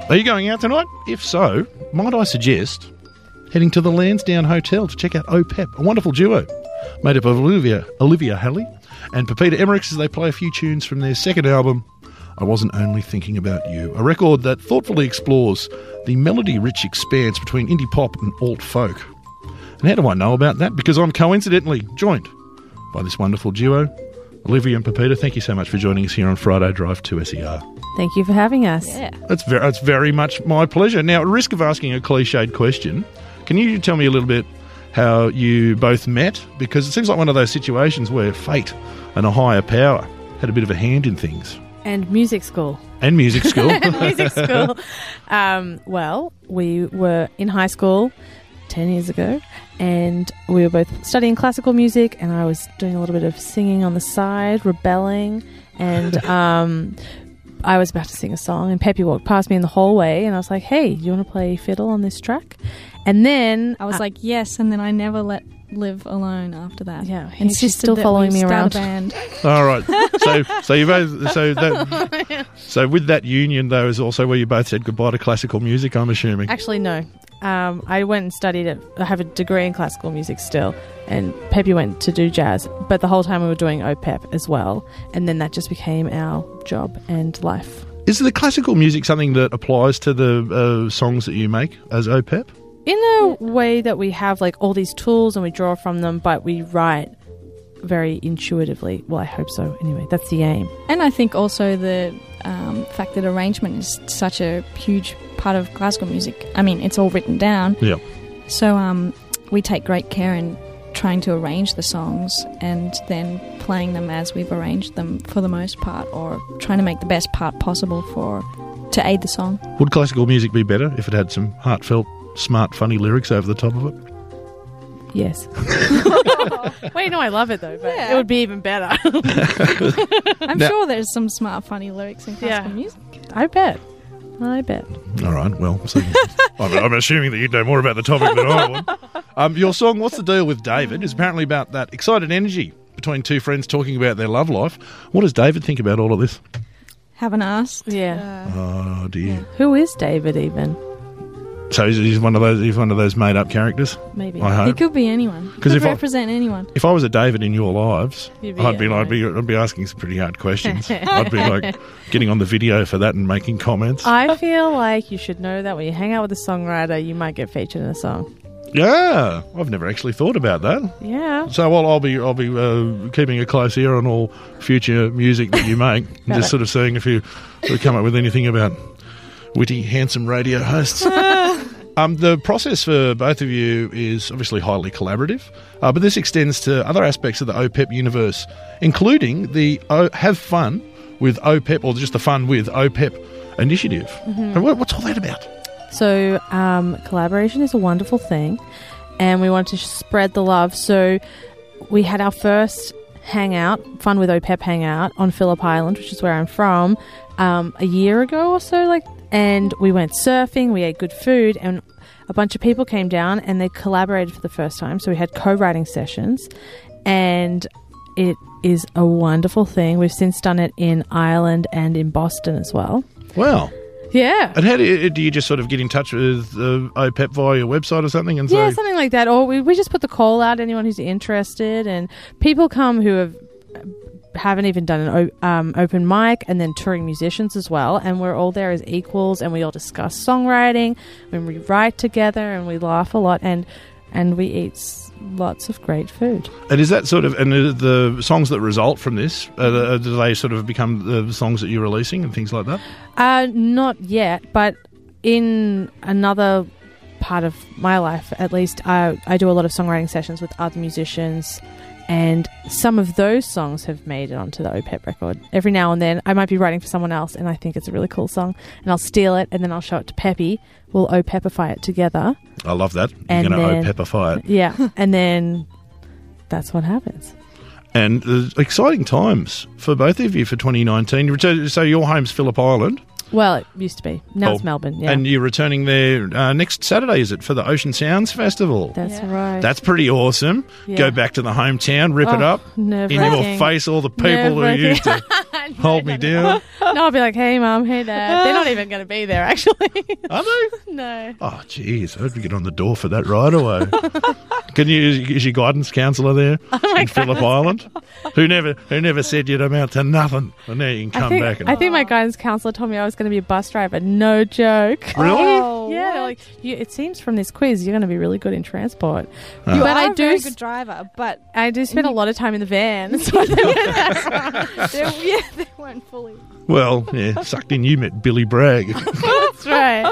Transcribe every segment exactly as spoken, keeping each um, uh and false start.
Are you going out tonight? If so, might I suggest heading to the Lansdowne Hotel to check out O P E P, a wonderful duo made up of Olivia, Olivia Halley and Pepita Emmerichs as they play a few tunes from their second album, I Wasn't Only Thinking About You, a record that thoughtfully explores the melody-rich expanse between indie pop and alt-folk. And how do I know about that? Because I'm coincidentally joined by this wonderful duo, Olivia and Pepita. Thank you so much for joining us here on Friday Drive to S E R. Thank you for having us. Yeah. That's very, that's very much my pleasure. Now, at risk of asking a cliched question, can you tell me a little bit how you both met? Because it seems like one of those situations where fate and a higher power had a bit of a hand in things. And music school. And music school. and music school. Um, well, we were in high school ten years ago, and we were both studying classical music, and I was doing a little bit of singing on the side, rebelling, and um, I was about to sing a song, and Peppy walked past me in the hallway, and I was like, hey, do you want to play fiddle on this track? And then I was uh, like, yes, and then I never let Liv alone after that. Yeah, and she's still following me around. Band. All right. So, so you both. So that. So with that union, though, is also where you both said goodbye to classical music. I'm assuming. Actually, no. Um, I went and studied it. I have a degree in classical music still, and Peppy went to do jazz. But the whole time we were doing O P E P as well, and then that just became our job and life. Is the classical music something that applies to the uh, songs that you make as O P E P? In a way that we have like all these tools and we draw from them, but we write very intuitively. Well, I hope so. Anyway, that's the aim. And I think also the um, fact that arrangement is such a huge part of classical music. I mean, it's all written down. Yeah. So um, we take great care in trying to arrange the songs and then playing them as we've arranged them for the most part, or trying to make the best part possible for to aid the song. Would classical music be better if it had some heartfelt, smart, funny lyrics over the top of it? Yes. Well, no, I love it though, but Yeah. it would be even better. I'm Now- sure there's some smart, funny lyrics in classical Yeah. music. I bet. I bet. All right, well, so I'm, I'm assuming that you know more about the topic than I would. Um, your song, What's the Deal with David, is apparently about that excited energy between two friends talking about their love life. What does David think about all of this? Haven't asked. Yeah. Uh, Oh, dear. Who is David even? So he's, he's one of those he's one of those made-up characters, Maybe. I he hope. could be anyone. 'Cause Could if I- represent anyone. If I was a David in your lives, You'd be I'd be it, like, I'd be, I'd be asking some pretty hard questions. I'd be like getting on the video for that and making comments. I feel like you should know that when you hang out with a songwriter, you might get featured in a song. Yeah, I've never actually thought about that. Yeah. So well, I'll be I'll be uh, keeping a close ear on all future music that you make, and just sort of seeing if you sort of come up with anything about witty, handsome radio hosts. Um, the process for both of you is obviously highly collaborative, uh, but this extends to other aspects of the O P E P universe, including the o- Have Fun with O P E P, or just the Fun with O P E P initiative. Mm-hmm. And what, what's all that about? So um, collaboration is a wonderful thing, and we want to spread the love. So we had our first hangout, Fun with O P E P hangout on Phillip Island, which is where I'm from, um, a year ago or so, like. And we went surfing, we ate good food, and a bunch of people came down and they collaborated for the first time. So we had co-writing sessions, and it is a wonderful thing. We've since done it in Ireland and in Boston as well. Wow. Yeah. And how do you, do you just sort of get in touch with uh, O P E P via your website or something? And Yeah, say, something like that. Or we, we just put the call out, anyone who's interested, and people come who have haven't even done an o- um, open mic, and then touring musicians as well, and we're all there as equals, and we all discuss songwriting, and we write together, and we laugh a lot, and and we eat s- lots of great food. And is that sort of, and the, the songs that result from this, uh, the, do they sort of become the songs that you're releasing and things like that? Uh, not yet, but in another part of my life, at least, I, I do a lot of songwriting sessions with other musicians, and some of those songs have made it onto the O P E P record. Every now and then, I might be writing for someone else, and I think it's a really cool song, and I'll steal it, and then I'll show it to Peppy. We'll O P E P-ify it together. I love that. You're And going to then- O P E P-ify it. Yeah, and then that's what happens. And uh, exciting times for both of you for twenty nineteen. You return- So your home's Phillip Island. Well, it used to be. Now Oh, it's Melbourne, yeah. And you're returning there uh, next Saturday, is it, for the Ocean Sounds Festival? That's Yeah. right. That's pretty awesome. Yeah. Go back to the hometown, rip it Oh, up. In your nerve-wracking. face, all the people who Nerve-wracking. used to hold me down. No, I'll be like, hey, Mum, hey, Dad. They're not even going to be there, actually. Are they? No. Oh, geez. I hope you get on the door for that right away. Can you, is your guidance counsellor there Oh in Phillip Island? Who never who never said you'd amount to nothing. And now you can I come think, back and... I think my guidance counsellor told me I was going to be a bus driver. No joke. Really? Oh, Yeah, they're what? like, you, it seems from this quiz you're going to be really good in transport. Oh. You But are I a do very s- good driver, but I do spend a lot of time in the van. So they're, yeah, they weren't fully. Well, yeah, sucked in you met Billy Bragg. that's right.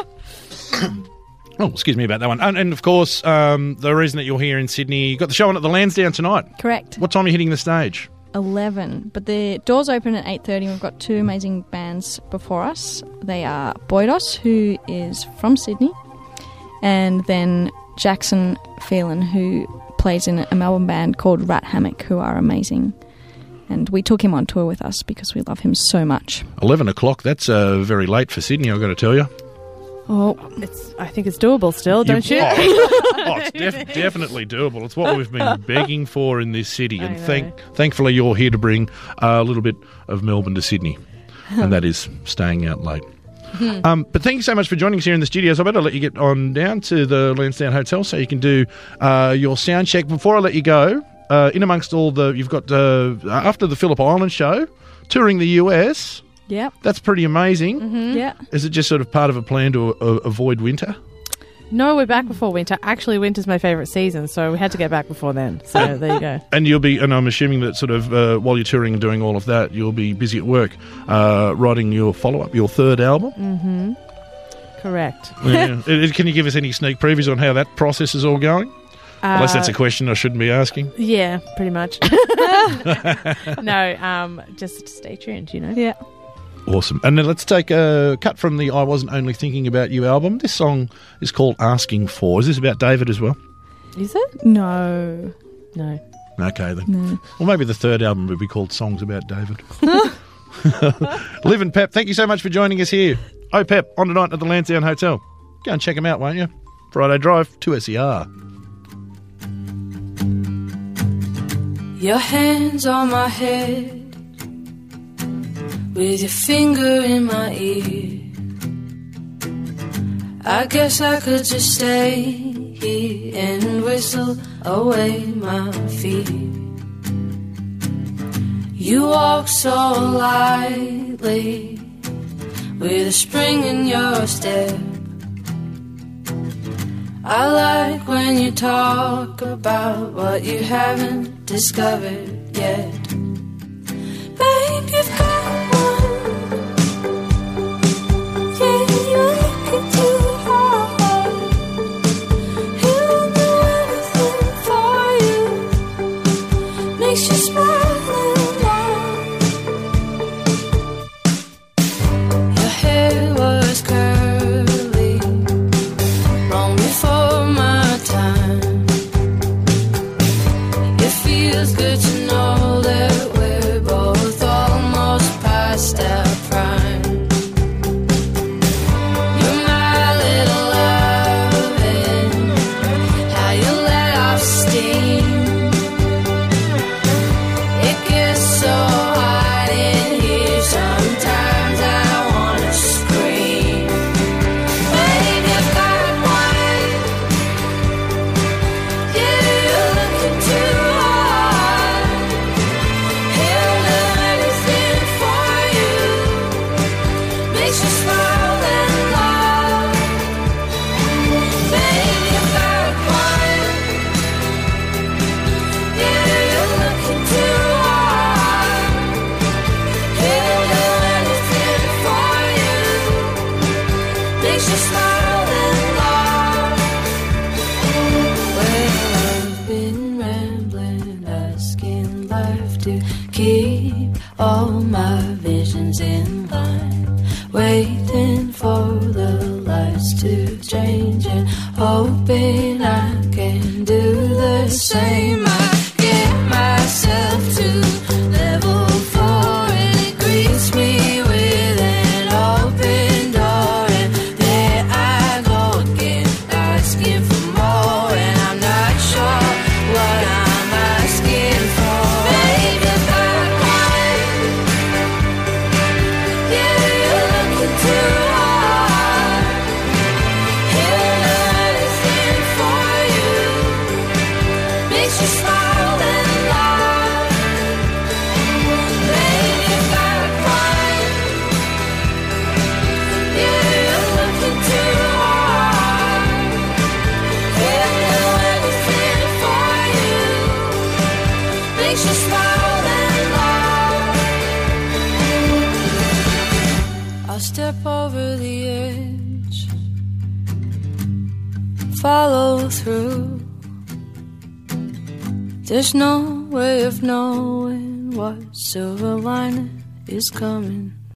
Oh, excuse me about that one. And, and of course, um, the reason that you're here in Sydney, you got the show on at the Lansdowne tonight. Correct. What time are you hitting the stage? eleven, but the doors open at eight thirty. We've got two amazing bands before us. They are Boydos, who is from Sydney, and then Jackson Phelan, who plays in a Melbourne band called Rat Hammock, who are amazing. And we took him on tour with us because we love him so much. eleven o'clock, that's uh, very late for Sydney, I've got to tell you. Oh, it's. I think it's doable still, don't you? Oh, oh, it's def- definitely doable. It's what we've been begging for in this city. I And know. thank, thankfully you're here to bring uh, a little bit of Melbourne to Sydney. And that is staying out late. Um, but thank you so much for joining us here in the studios. I better let you get on down to the Lansdowne Hotel so you can do uh, your sound check. Before I let you go, uh, in amongst all the, you've got, uh, after the Phillip Island show, touring the U S, Yep. that's pretty amazing. Mm-hmm. Yeah. Is it just sort of part of a plan to uh, avoid winter? No, we're back before winter. Actually, winter's my favourite season, so we had to get back before then. So there you go. And you'll be, and I'm assuming that sort of uh, while you're touring and doing all of that, you'll be busy at work, uh, writing your follow-up, your third album. Mm-hmm. Correct. Yeah. Uh, Can you give us any sneak previews on how that process is all going? Unless that's a Uh, question I shouldn't be asking. Yeah, pretty much. No, um, just stay tuned, you know. Yeah. Awesome. And then let's take a cut from the I Wasn't Only Thinking About You album. This song is called Asking For. Is this about David as well? Is it? No. No. Okay, then. No. Well, maybe the third album would be called Songs About David. Liv and Pep, thank you so much for joining us here. Oh, Pep, on tonight at the Lansdowne Hotel. Go and check them out, won't you? Friday Drive, two S E R. Your hands on my head, with your finger in my ear. I guess I could just stay here and whistle away my fear. You walk so lightly, with a spring in your step. I like when you talk about what you haven't discovered yet. Babe, you've got one. Yeah, you're looking too hard. He'll do anything for you. Makes you smile and laugh. Your hair was curly long before my time. It feels good to know that we're both almost past our prime. You're my little lovin', how you let off steam. It gets so hot in here, sometimes I wanna scream. Babe, you've got one. Yeah, you're looking too hard. He'll do anything for you. Makes you smile and laugh. Babe, you've got one. Yeah, you're looking too hard. He'll do anything for you. Makes you smile and laugh. Well, I've been rambling, asking life to keep all my visions in line, waiting for the lights to change and hoping I can do the same. I get myself to level four and it greets me with an open door, and there I go again, asking for more, and I'm not sure what I'm asking for. Baby, got one. Yeah, follow through. There's no way of knowing what silver lining is coming.